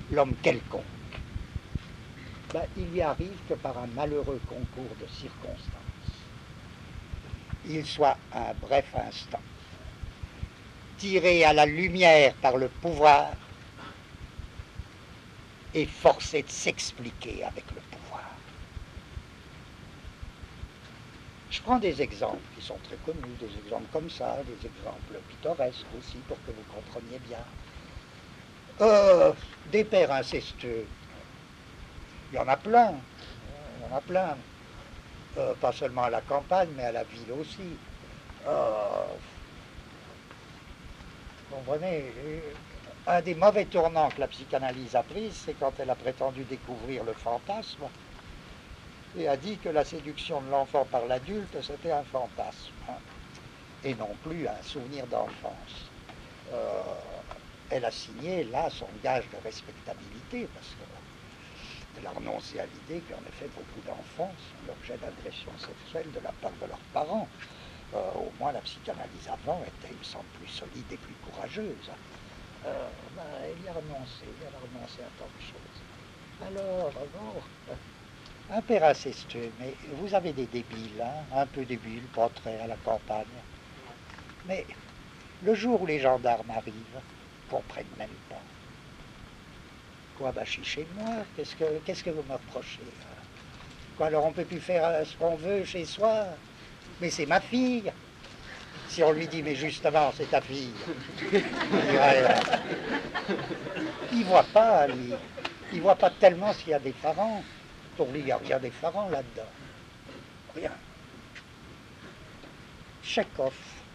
l'homme quelconque, ben, il y arrive que par un malheureux concours de circonstances, il soit un bref instant tiré à la lumière par le pouvoir et forcé de s'expliquer avec le pouvoir. Je prends des exemples qui sont très connus, des exemples comme ça, des exemples pittoresques aussi pour que vous compreniez bien. Des pères incestueux, il y en a plein, il y en a plein. Pas seulement à la campagne, mais à la ville aussi. Vous comprenez, un des mauvais tournants que la psychanalyse a pris, c'est quand elle a prétendu découvrir le fantasme et a dit que la séduction de l'enfant par l'adulte, c'était un fantasme, hein, et non plus un souvenir d'enfance. Elle a signé là son gage de respectabilité, parce qu'elle a renoncé à l'idée qu'en effet beaucoup d'enfants sont l'objet d'agressions sexuelles de la part de leurs parents. Au moins la psychanalyse avant était, il me semble, plus solide et plus courageuse. Elle y a renoncé, à tant de choses. Alors, bon, un père incestueux, mais vous avez des débiles, hein, un peu débiles, pas très à la campagne. Mais le jour où les gendarmes arrivent, ils ne comprennent même pas. Quoi, bah, je suis chez moi, qu'est-ce que vous me reprochez? Quoi, alors on ne peut plus faire ce qu'on veut chez soi? Mais c'est ma fille. Si on lui dit, mais justement, c'est ta fille, il voit pas, lui. Il voit pas tellement s'il y a d'effarant. Pour lui, il n'y a rien d'effarant là-dedans. Rien. Tchekhov.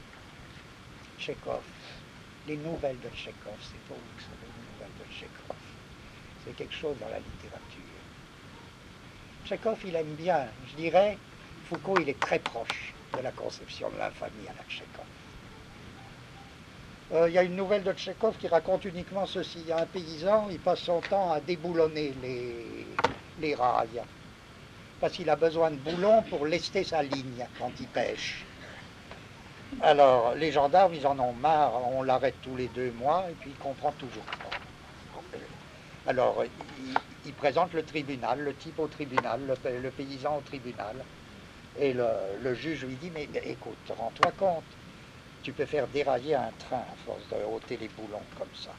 Les nouvelles de Tchekhov, c'est beau, les nouvelles de Tchekhov. C'est quelque chose dans la littérature. Tchekhov, il aime bien, je dirais, Foucault, il est très proche de la conception de l'infamie à la Tchekhov. Il y a une nouvelle de Tchekhov qui raconte uniquement ceci. Il y a un paysan, il passe son temps à déboulonner les rails. Parce qu'il a besoin de boulons pour lester sa ligne quand il pêche. Alors, les gendarmes, ils en ont marre, on l'arrête tous les 2 mois, et puis il comprend toujours pas. Alors, il présente le tribunal, le type au tribunal, le paysan au tribunal. Et le juge lui dit, mais écoute, rends-toi compte, tu peux faire dérailler un train à force de ôter les boulons comme ça.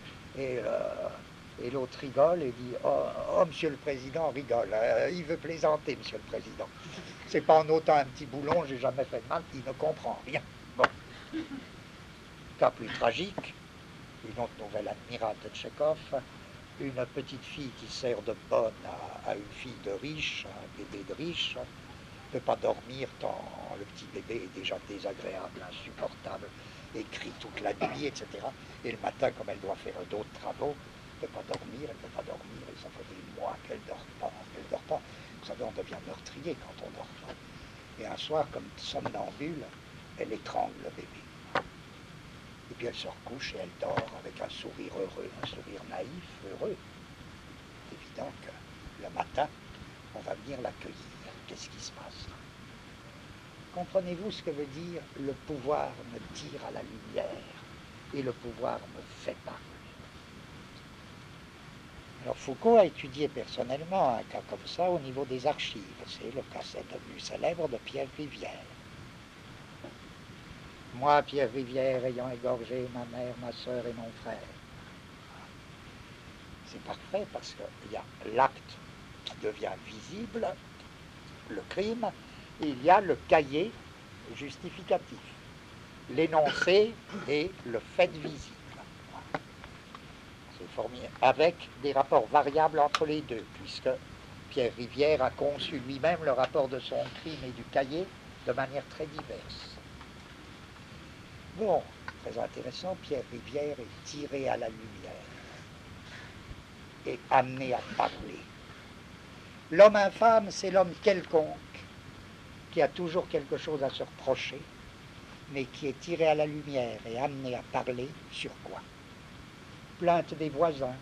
Et l'autre rigole et dit, oh, monsieur le président rigole, il veut plaisanter, monsieur le président. C'est pas en ôtant un petit boulon, j'ai jamais fait de mal, il ne comprend rien. Bon. Cas plus tragique, une autre nouvelle admirable de Tchekhov, une petite fille qui sert de bonne à une fille de riche, un bébé de riche, ne peut pas dormir tant le petit bébé est déjà désagréable, insupportable, et crie toute la nuit, etc. Et le matin, comme elle doit faire d'autres travaux, elle ne peut pas dormir, et ça fait des mois qu'elle ne dort pas. Vous savez, on devient meurtrier quand on dort pas. Et un soir, comme somnambule, elle étrangle le bébé. Et puis elle se recouche et elle dort avec un sourire heureux, un sourire naïf, heureux. C'est évident que le matin, on va venir l'accueillir. Qu'est-ce qui se passe? Comprenez-vous ce que veut dire le pouvoir me tire à la lumière et le pouvoir me fait parler? Alors Foucault a étudié personnellement un cas comme ça au niveau des archives. C'est le cas devenu célèbre de Pierre Rivière. Moi, Pierre Rivière, ayant égorgé ma mère, ma soeur et mon frère. C'est parfait parce qu'il y a l'acte qui devient visible, le crime, et il y a le cahier justificatif, l'énoncé et le fait visible. C'est formé avec des rapports variables entre les deux, puisque Pierre Rivière a conçu lui-même le rapport de son crime et du cahier de manière très diverse. Bon, très intéressant, Pierre Rivière est tiré à la lumière et amené à parler. L'homme infâme, c'est l'homme quelconque qui a toujours quelque chose à se reprocher, mais qui est tiré à la lumière et amené à parler sur quoi? Plainte des voisins,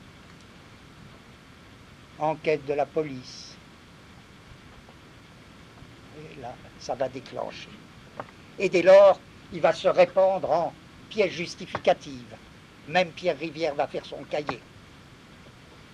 enquête de la police. Et là, ça va déclencher. Et dès lors, il va se répandre en pièces justificatives. Même Pierre Rivière va faire son cahier.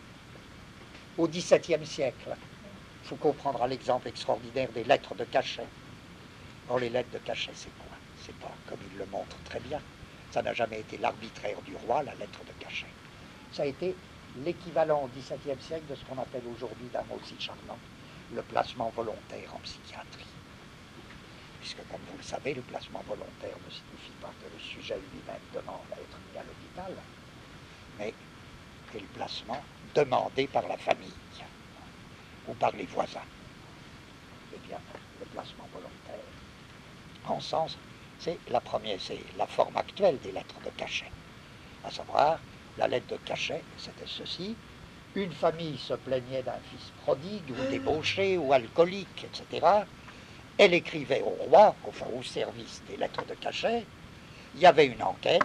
Au XVIIe siècle, Foucault prendra l'exemple extraordinaire des lettres de cachet. Or, les lettres de cachet, c'est quoi? C'est pas, comme il le montre très bien, ça n'a jamais été l'arbitraire du roi, la lettre de cachet. Ça a été l'équivalent au XVIIe siècle de ce qu'on appelle aujourd'hui, d'un mot si charmant, le placement volontaire en psychiatrie. Puisque, comme vous le savez, le placement volontaire ne signifie pas que le sujet lui-même demande à être mis à l'hôpital, mais c'est le placement demandé par la famille ou par les voisins. Eh bien, le placement volontaire, en sens, c'est la première, c'est la forme actuelle des lettres de cachet. À savoir, la lettre de cachet, c'était ceci: une famille se plaignait d'un fils prodigue ou débauché ou alcoolique, etc. Elle écrivait au roi, enfin au service des lettres de cachet. Il y avait une enquête.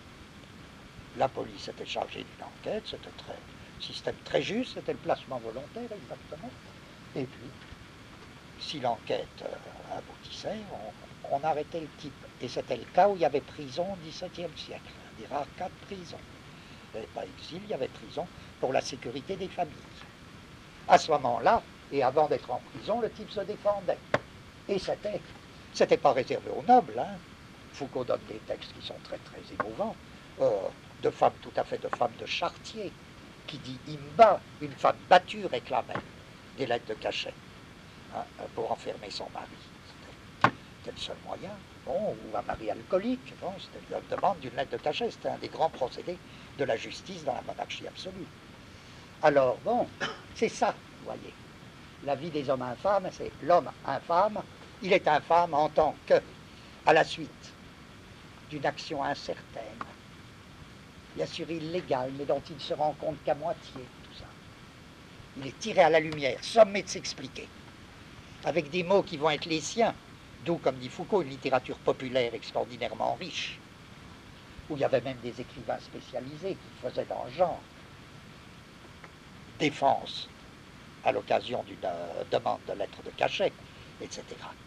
La police était chargée d'une enquête. C'était un système très juste. C'était le placement volontaire, exactement. Et puis, si l'enquête aboutissait, on arrêtait le type. Et c'était le cas où il y avait prison au XVIIe siècle. Un des rares cas de prison. Il n'y avait pas exil, il y avait prison pour la sécurité des familles. À ce moment-là, et avant d'être en prison, le type se défendait. Et c'était pas réservé aux nobles. Hein. Foucault donne des textes qui sont très très émouvants, de femmes tout à fait, de femmes de Chartier, qui dit Imba, une femme battue réclamait des lettres de cachet hein, pour enfermer son mari. C'était le seul moyen. Bon, ou un mari alcoolique, bon, c'était la demande d'une lettre de cachet. C'était un des grands procédés de la justice dans la monarchie absolue. Alors bon, c'est ça, vous voyez. La vie des hommes infâmes, c'est l'homme infâme. Il est infâme en tant que, à la suite d'une action incertaine, bien sûr illégale, mais dont il ne se rend compte qu'à moitié, tout ça. Il est tiré à la lumière, sommé de s'expliquer, avec des mots qui vont être les siens, d'où, comme dit Foucault, une littérature populaire extraordinairement riche, où il y avait même des écrivains spécialisés qui faisaient dans le genre défense à l'occasion d'une demande de lettre de cachet, etc.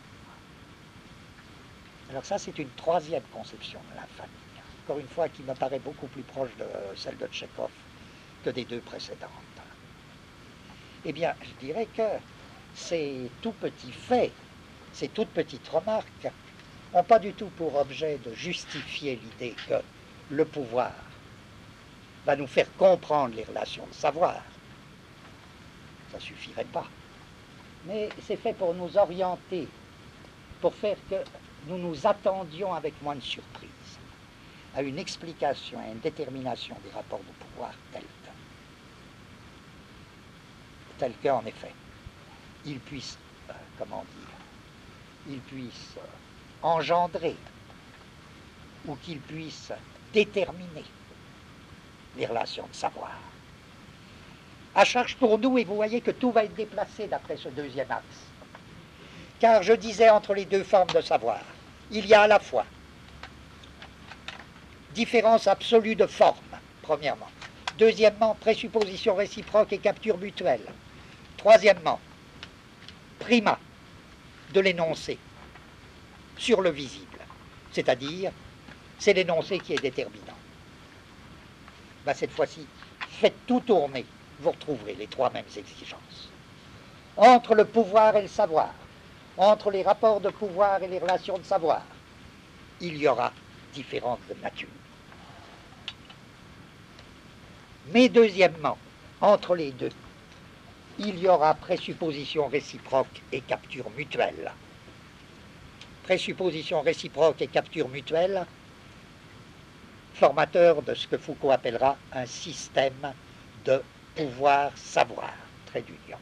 Alors ça, c'est une troisième conception de l'infamie, encore une fois, qui me paraît beaucoup plus proche de celle de Tchekhov que des deux précédentes. Eh bien, je dirais que ces tout petits faits, ces toutes petites remarques, n'ont pas du tout pour objet de justifier l'idée que le pouvoir va nous faire comprendre les relations de savoir. Ça ne suffirait pas. Mais c'est fait pour nous orienter, pour faire que nous nous attendions avec moins de surprise à une explication, à une détermination des rapports de pouvoir tels qu'en effet, ils puissent, ils puissent engendrer ou qu'ils puissent déterminer les relations de savoir. À charge pour nous, et vous voyez que tout va être déplacé d'après ce deuxième axe. Car je disais, entre les deux formes de savoir, il y a à la fois différence absolue de forme, premièrement. Deuxièmement, présupposition réciproque et capture mutuelle. Troisièmement, primat de l'énoncé sur le visible. C'est-à-dire, c'est l'énoncé qui est déterminant. Ben, cette fois-ci, faites tout tourner, vous retrouverez les trois mêmes exigences. Entre le pouvoir et le savoir, entre les rapports de pouvoir et les relations de savoir, il y aura différences de nature. Mais deuxièmement, entre les deux, il y aura présupposition réciproque et capture mutuelle. Présupposition réciproque et capture mutuelle, formateur de ce que Foucault appellera un système de pouvoir-savoir, trait d'union.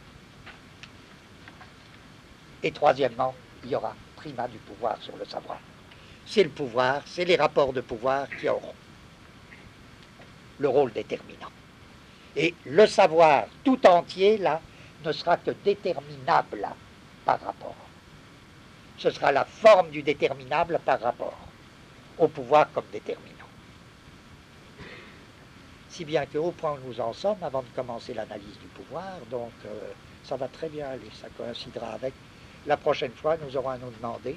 Et troisièmement, il y aura primat du pouvoir sur le savoir. C'est le pouvoir, c'est les rapports de pouvoir qui auront le rôle déterminant. Et le savoir tout entier, là, ne sera que déterminable par rapport. Ce sera la forme du déterminable par rapport au pouvoir comme déterminant. Si bien qu'au point où nous en sommes, avant de commencer l'analyse du pouvoir, donc ça va très bien aller, ça coïncidera avec la prochaine fois, nous aurons à nous demander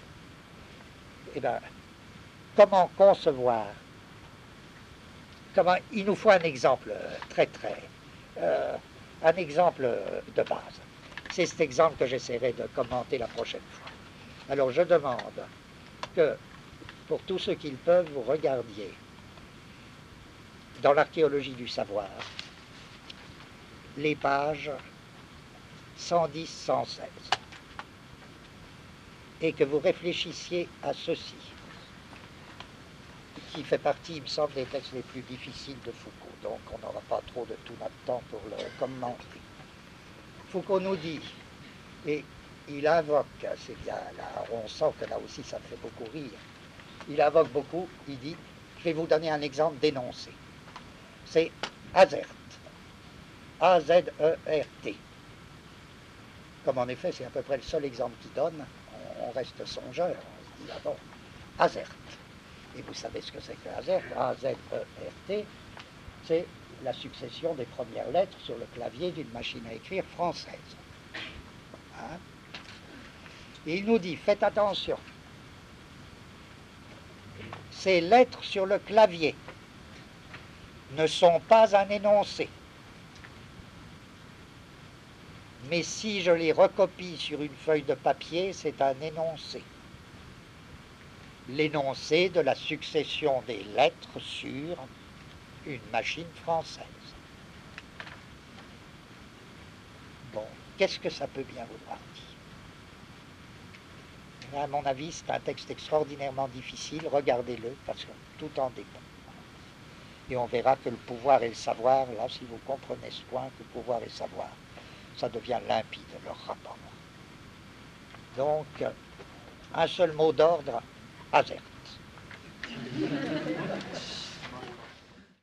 comment concevoir, il nous faut un exemple très un exemple de base. C'est cet exemple que j'essaierai de commenter la prochaine fois. Alors je demande que, pour tous ceux qui le peuvent, vous regardiez dans l'archéologie du savoir les pages 110-116 et que vous réfléchissiez à ceci, qui fait partie, il me semble, des textes les plus difficiles de Foucault, donc on n'aura pas trop de tout notre temps pour le commenter. Foucault nous dit, et il invoque, c'est bien là, on sent que là aussi ça me fait beaucoup rire, il invoque beaucoup, il dit, je vais vous donner un exemple d'énoncé. C'est Azert, A-Z-E-R-T. Comme en effet c'est à peu près le seul exemple qu'il donne, on reste songeur, on se dit, ah bon, Azert. Et vous savez ce que c'est que Azert, A-Z-E-R-T, c'est la succession des premières lettres sur le clavier d'une machine à écrire française. Hein? Et il nous dit, faites attention, ces lettres sur le clavier ne sont pas un énoncé. Mais si je les recopie sur une feuille de papier, c'est un énoncé. L'énoncé de la succession des lettres sur une machine française. Bon, qu'est-ce que ça peut bien vouloir dire? À mon avis, c'est un texte extraordinairement difficile. Regardez-le, parce que tout en dépend. Et on verra que le pouvoir et le savoir, là, si vous comprenez ce point, que le pouvoir et le savoir, ça devient limpide, leur rapport. Donc, un seul mot d'ordre, Azert.